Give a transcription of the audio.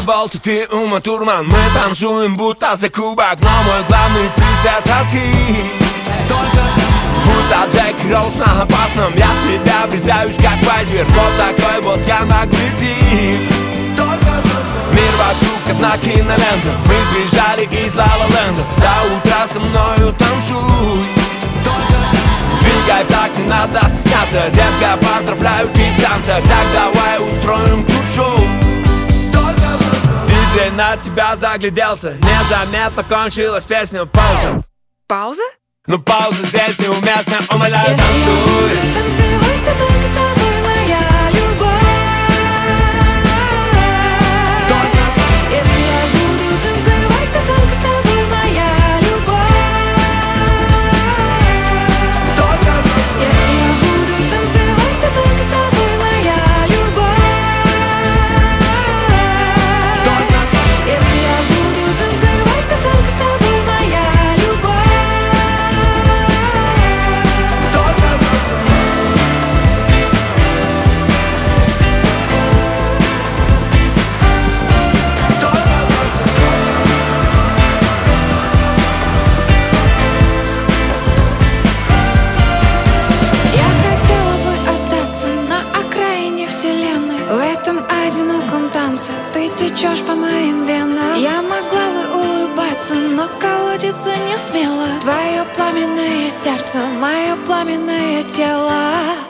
болт, ты Ума Турман. Мы танцуем будто за кубок, но мой главный приз это ты. Будто Джеки Роуз на опасном, я в тебя врезаюсь как вайзвер. Вот такой вот я магнетик. Мир вокруг одна кинолента. Мы сбежали из Ла-Ла-Ленда. До утра со мною танцуй. Двигай в такт, не надо стесняться. Детка, поздравляю, ты в танцах. Так давай устроим тут шоу. Диджей на тебя загляделся. Незаметно кончилась песня. Пауза. Пауза? Ну пауза здесь неуместна. Умоляю, танцуй. Танцевать, то только с тобой, моя любовь. Если я буду танцевать, то только с тобой, моя любовь. Если я буду танцевать, то только с тобой, моя любовь. Если я буду танцевать, то только с тобой, моя любовь. Я хотела бы остаться на окраине вселенной. В этом одиноком танце ты течешь по моим венам. Я могла бы улыбаться, но колодиться не смела. Твое пламенное сердце, мое пламенное тело.